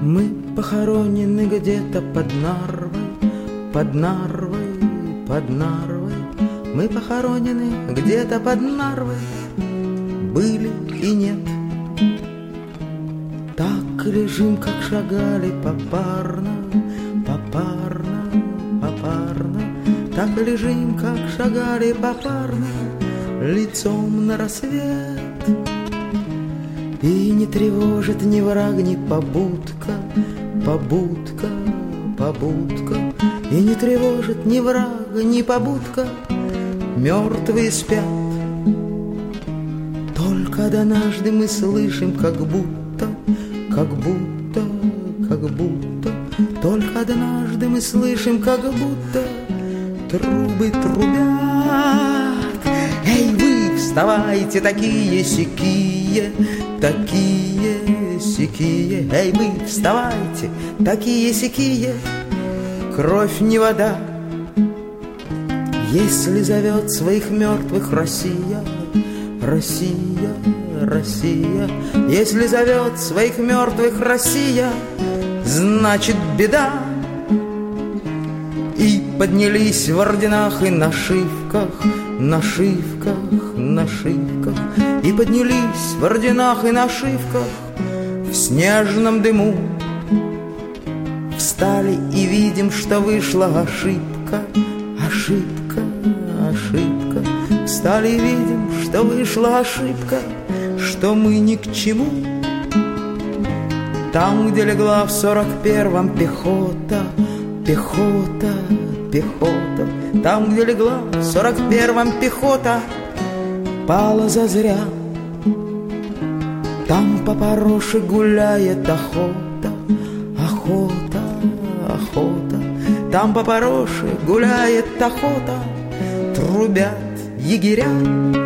Мы похоронены где-то под Нарвой, под Нарвой, под Нарвой. Мы похоронены где-то под Нарвой, были и нет. Так лежим, как шагали попарно, попарно, попарно. Так лежим, как шагали попарно, лицом на рассвет. И не тревожит ни враг, ни побудка, побудка, побудка. И не тревожит ни врага, ни побудка, мертвые спят. Только однажды мы слышим, как будто, как будто, как будто. Только однажды мы слышим, как будто трубы трубят. Эй, вы вставайте, такие-сякие, такие-сякие. Эй, вы вставайте, такие-сякие. Кровь не вода, если зовет своих мертвых Россия, Россия, Россия. Если зовет своих мертвых Россия, значит беда. И поднялись в орденах и нашивках, нашивках, нашивках. И поднялись в орденах и нашивках в снежном дыму. Встали и видим, что вышла ошибка, ошибка, ошибка. Встали и видим, что вышла ошибка, что мы ни к чему. Там, где легла в 41-м пехота, пехота, пехота. Там, где легла в 41-м пехота, пала зазря. Там по Пороше гуляет охота, охота, охота. Там по Пороше гуляет охота, трубят егеря.